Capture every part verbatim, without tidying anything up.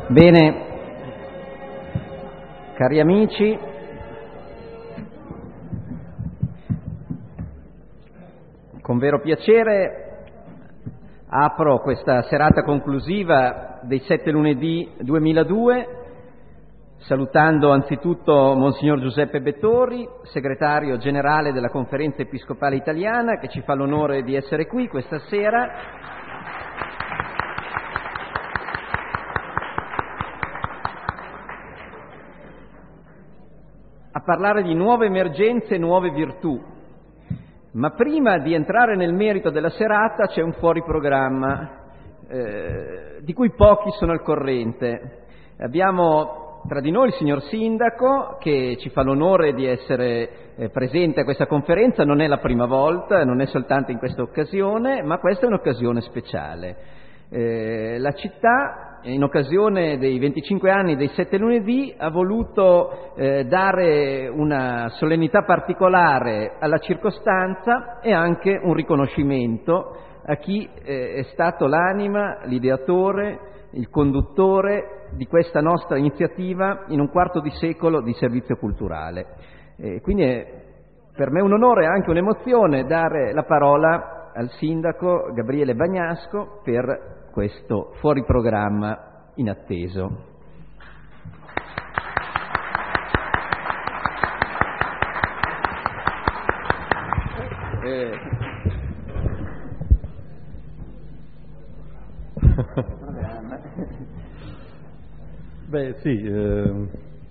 Bene, cari amici, con vero piacere apro questa serata conclusiva dei Sette Lunedì duemiladue, salutando anzitutto Monsignor Giuseppe Bettori, segretario generale della Conferenza Episcopale Italiana, che ci fa l'onore di essere qui questa sera. A parlare di nuove emergenze e nuove virtù. Ma prima di entrare nel merito della serata c'è un fuori programma eh, di cui pochi sono al corrente. Abbiamo tra di noi il signor Sindaco, che ci fa l'onore di essere eh, presente a questa conferenza. Non è la prima volta, non è soltanto in questa occasione, ma questa è un'occasione speciale. Eh, la città, in occasione dei venticinque anni dei Sette Lunedì, ha voluto eh, dare una solennità particolare alla circostanza e anche un riconoscimento a chi eh, è stato l'anima, l'ideatore, il conduttore di questa nostra iniziativa in un quarto di secolo di servizio culturale. Eh, quindi è per me un onore e anche un'emozione dare la parola al sindaco Gabriele Bagnasco per questo fuori programma inatteso. Eh. Beh sì, eh,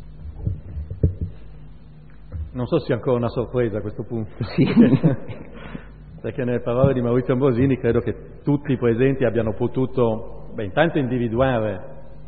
non so se sia ancora una sorpresa a questo punto. Sì. Perché nelle parole di Maurizio Ambrosini credo che tutti i presenti abbiano potuto, beh, intanto individuare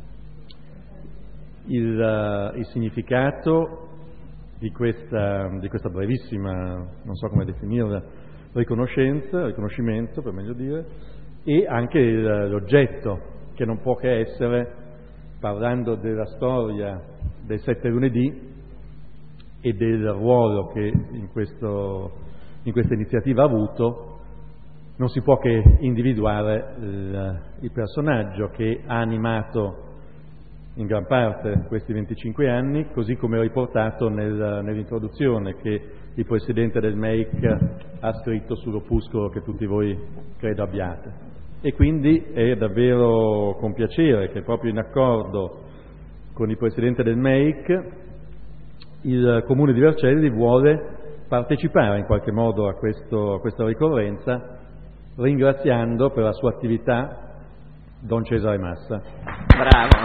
il, uh, il significato di questa, di questa brevissima, non so come definirla, riconoscenza, riconoscimento per meglio dire, e anche il, l'oggetto, che non può che essere, parlando della storia dei Sette Lunedì e del ruolo che in questo in questa iniziativa ha avuto, non si può che individuare il, il personaggio che ha animato in gran parte questi venticinque anni, così come riportato nel, nell'introduzione che il presidente del M E I C ha scritto sull'opuscolo che tutti voi credo abbiate. E quindi è davvero con piacere che proprio in accordo con il presidente del M E I C il Comune di Vercelli vuole partecipare in qualche modo a, questo, a questa ricorrenza, ringraziando per la sua attività Don Cesare Massa. Bravo.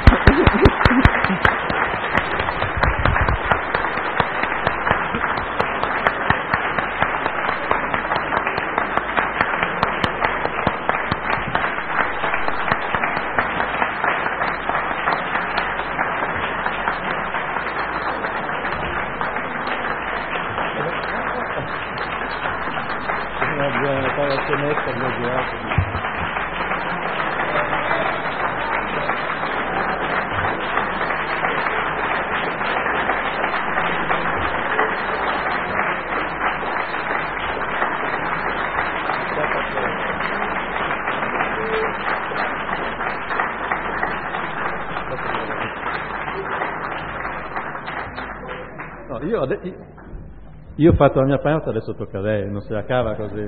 No, io, io ho fatto la mia parte, adesso tocca a lei, non se la cava così.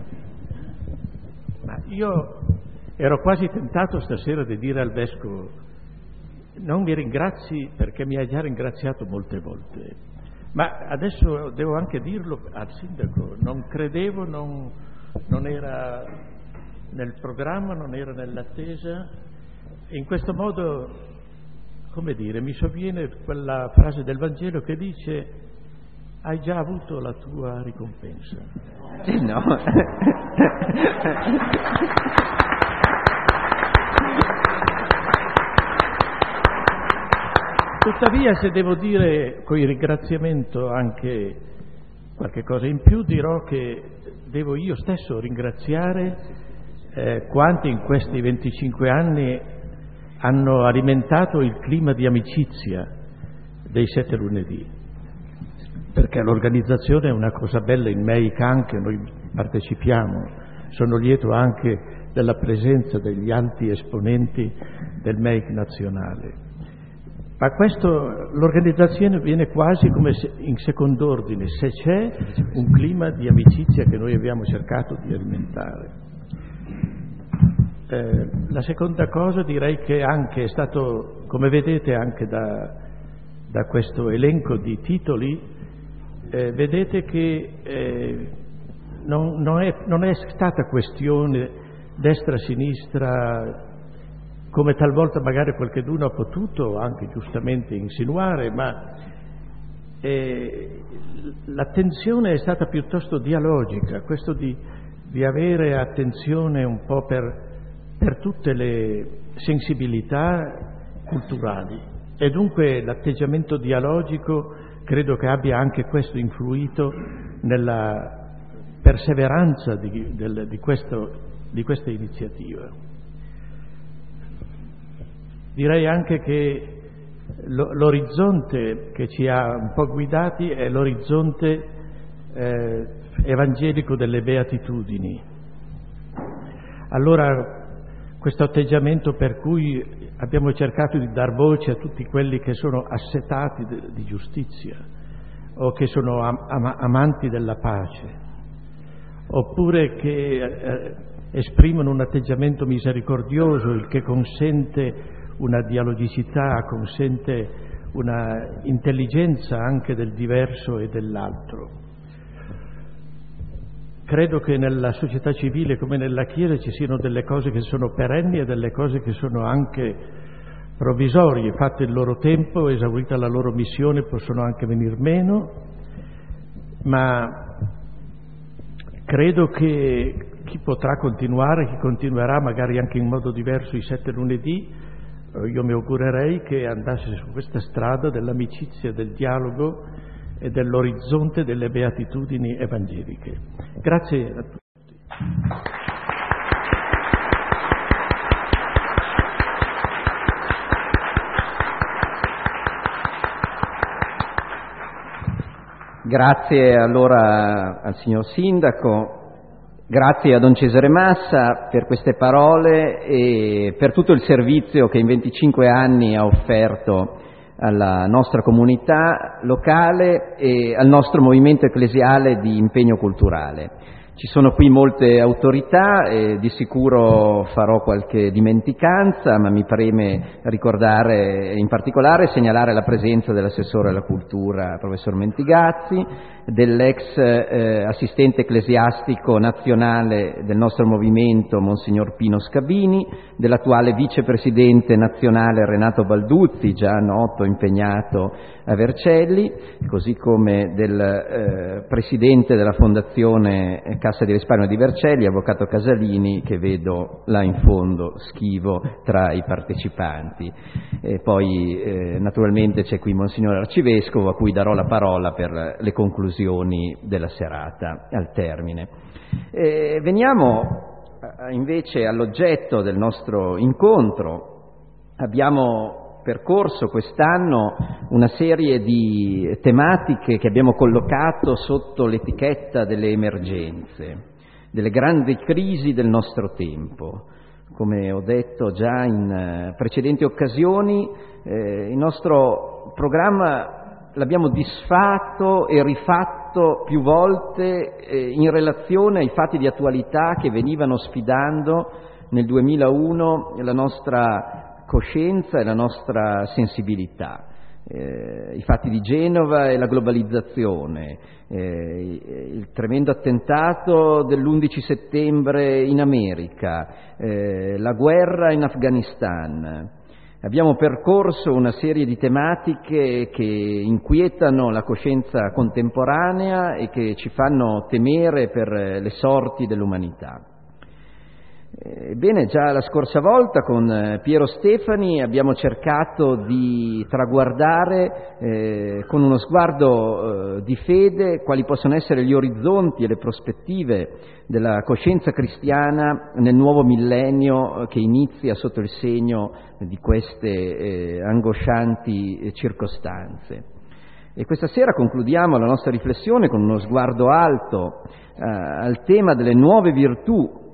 Ma io ero quasi tentato stasera di dire al Vescovo: non mi ringrazi perché mi hai già ringraziato molte volte, ma adesso devo anche dirlo al Sindaco, non credevo, non, non era nel programma, non era nell'attesa, e in questo modo, come dire, mi sovviene quella frase del Vangelo che dice: hai già avuto la tua ricompensa. Eh no. Tuttavia, se devo dire con il ringraziamento anche qualche cosa in più, dirò che devo io stesso ringraziare eh, quanti in questi venticinque anni hanno alimentato il clima di amicizia dei Sette Lunedì, perché l'organizzazione è una cosa bella, in M E I C anche noi partecipiamo. Sono lieto anche della presenza degli alti esponenti del M E I C nazionale. Ma questo, l'organizzazione viene quasi come se, in second'ordine, se c'è un clima di amicizia che noi abbiamo cercato di alimentare. Eh, la seconda cosa direi che anche è stato, come vedete anche da, da questo elenco di titoli, eh, vedete che eh, non, non, è, non è stata questione destra-sinistra, come talvolta magari qualcheduno ha potuto anche giustamente insinuare, ma eh, l'attenzione è stata piuttosto dialogica, questo di, di avere attenzione un po' per, per tutte le sensibilità culturali, e dunque l'atteggiamento dialogico credo che abbia anche questo influito nella perseveranza di, del, di, questo, di questa iniziativa. Direi anche che l'orizzonte che ci ha un po' guidati è l'orizzonte eh, evangelico delle beatitudini. Allora, questo atteggiamento per cui abbiamo cercato di dar voce a tutti quelli che sono assetati di giustizia o che sono am- am- amanti della pace, oppure che eh, esprimono un atteggiamento misericordioso, il che consente una dialogicità, consente una intelligenza anche del diverso e dell'altro. Credo che nella società civile come nella Chiesa ci siano delle cose che sono perenni e delle cose che sono anche provvisorie, fatte il loro tempo, esaurita la loro missione, possono anche venir meno, ma credo che chi potrà continuare, chi continuerà magari anche in modo diverso i sette lunedì, io mi augurerei che andasse su questa strada dell'amicizia, del dialogo e dell'orizzonte delle beatitudini evangeliche. Grazie a tutti. Grazie allora al signor Sindaco. Grazie a Don Cesare Massa per queste parole e per tutto il servizio che in venticinque anni ha offerto alla nostra comunità locale e al nostro movimento ecclesiale di impegno culturale. Ci sono qui molte autorità e di sicuro farò qualche dimenticanza, ma mi preme ricordare in particolare segnalare la presenza dell'assessore alla cultura, professor Mentigazzi, dell'ex eh, assistente ecclesiastico nazionale del nostro movimento, Monsignor Pino Scabini, dell'attuale vicepresidente nazionale Renato Balduzzi, già noto, impegnato a Vercelli, così come del eh, presidente della Fondazione Cassa di Risparmio di Vercelli, avvocato Casalini, che vedo là in fondo schivo tra i partecipanti. E poi eh, naturalmente c'è qui Monsignor Arcivescovo, a cui darò la parola per le conclusioni della serata al termine. E veniamo invece all'oggetto del nostro incontro. Abbiamo percorso quest'anno una serie di tematiche che abbiamo collocato sotto l'etichetta delle emergenze, delle grandi crisi del nostro tempo. Come ho detto già in precedenti occasioni, eh, il nostro programma l'abbiamo disfatto e rifatto più volte eh, in relazione ai fatti di attualità che venivano sfidando nel duemilauno la nostra coscienza e la nostra sensibilità. Eh, i fatti di Genova e la globalizzazione, eh, il tremendo attentato dell'undici settembre in America, eh, la guerra in Afghanistan. Abbiamo percorso una serie di tematiche che inquietano la coscienza contemporanea e che ci fanno temere per le sorti dell'umanità. Ebbene, già la scorsa volta con Piero Stefani abbiamo cercato di traguardare eh, con uno sguardo eh, di fede quali possono essere gli orizzonti e le prospettive della coscienza cristiana nel nuovo millennio che inizia sotto il segno di queste eh, angoscianti circostanze. E questa sera concludiamo la nostra riflessione con uno sguardo alto eh, al tema delle nuove virtù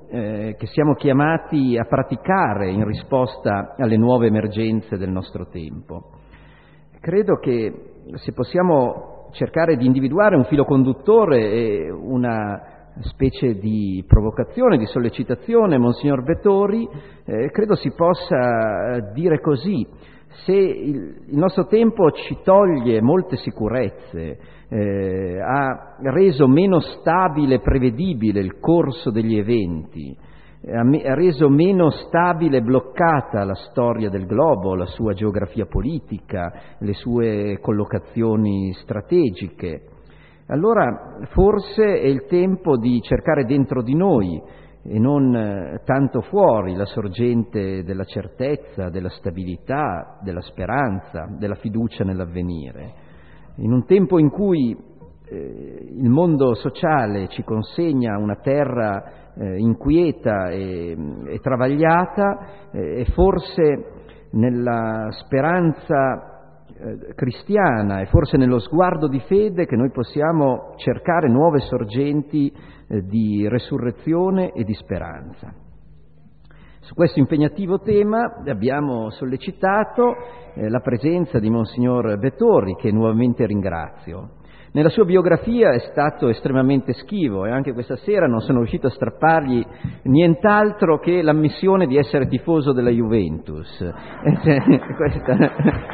eh, che siamo chiamati a praticare in risposta alle nuove emergenze del nostro tempo. Credo che se possiamo cercare di individuare un filo conduttore e una specie di provocazione, di sollecitazione, Monsignor Vettori, eh, credo si possa dire così: se il, il nostro tempo ci toglie molte sicurezze, eh, ha reso meno stabile e prevedibile il corso degli eventi, ha, me, ha reso meno stabile e bloccata la storia del globo, la sua geografia politica, le sue collocazioni strategiche, allora forse è il tempo di cercare dentro di noi e non tanto fuori la sorgente della certezza, della stabilità, della speranza, della fiducia nell'avvenire. In un tempo in cui eh, il mondo sociale ci consegna una terra eh, inquieta e, e travagliata, eh, è forse nella speranza cristiana e forse nello sguardo di fede che noi possiamo cercare nuove sorgenti eh, di resurrezione e di speranza. Su questo impegnativo tema abbiamo sollecitato eh, la presenza di Monsignor Vettori, che nuovamente ringrazio. Nella sua biografia è stato estremamente schivo e anche questa sera non sono riuscito a strappargli nient'altro che l'ammissione di essere tifoso della Juventus. Questa...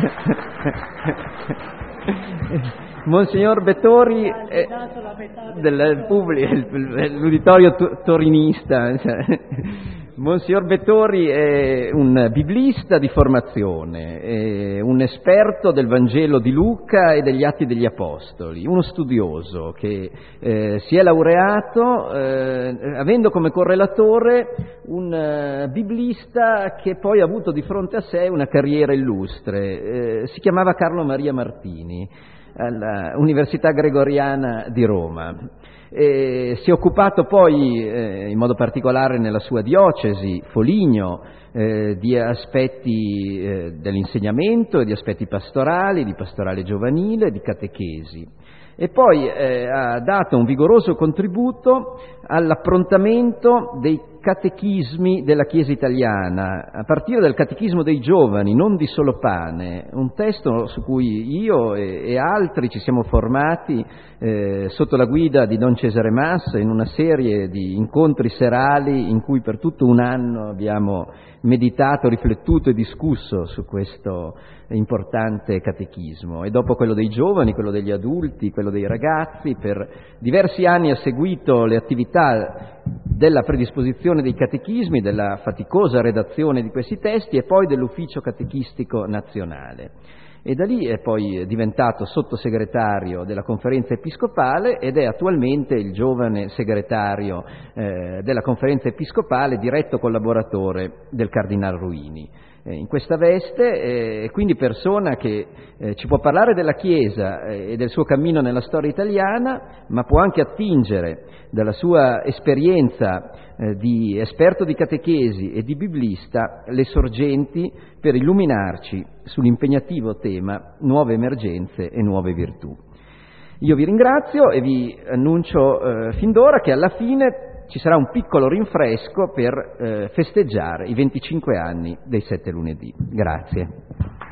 Monsignor Vettori è del pubblico, l'uditorio torinista. Monsignor Vettori è un biblista di formazione, è un esperto del Vangelo di Luca e degli Atti degli Apostoli, uno studioso che eh, si è laureato eh, avendo come correlatore un uh, biblista che poi ha avuto di fronte a sé una carriera illustre, eh, si chiamava Carlo Maria Martini, all'Università Gregoriana di Roma. E si è occupato poi, eh, in modo particolare nella sua diocesi, Foligno, eh, di aspetti eh, dell'insegnamento e di aspetti pastorali, di pastorale giovanile, di catechesi. E poi eh, ha dato un vigoroso contributo all'approntamento dei catechismi della Chiesa italiana, a partire dal Catechismo dei Giovani, non di Solo Pane, un testo su cui io e, e altri ci siamo formati eh, sotto la guida di Don Cesare Massa in una serie di incontri serali in cui per tutto un anno abbiamo meditato, riflettuto e discusso su questo importante catechismo. E dopo quello dei giovani, quello degli adulti, quello dei ragazzi, per diversi anni ha seguito le attività della predisposizione dei catechismi, della faticosa redazione di questi testi e poi dell'ufficio catechistico nazionale. E da lì è poi diventato sottosegretario della Conferenza Episcopale ed è attualmente il giovane segretario eh, della Conferenza Episcopale, diretto collaboratore del Cardinal Ruini. Eh, in questa veste è eh, quindi persona che eh, ci può parlare della Chiesa eh, e del suo cammino nella storia italiana, ma può anche attingere dalla sua esperienza eh, di esperto di catechesi e di biblista le sorgenti per illuminarci sull'impegnativo tema nuove emergenze e nuove virtù. Io vi ringrazio e vi annuncio eh, fin d'ora che alla fine ci sarà un piccolo rinfresco per eh, festeggiare i venticinque anni dei Sette Lunedì. Grazie.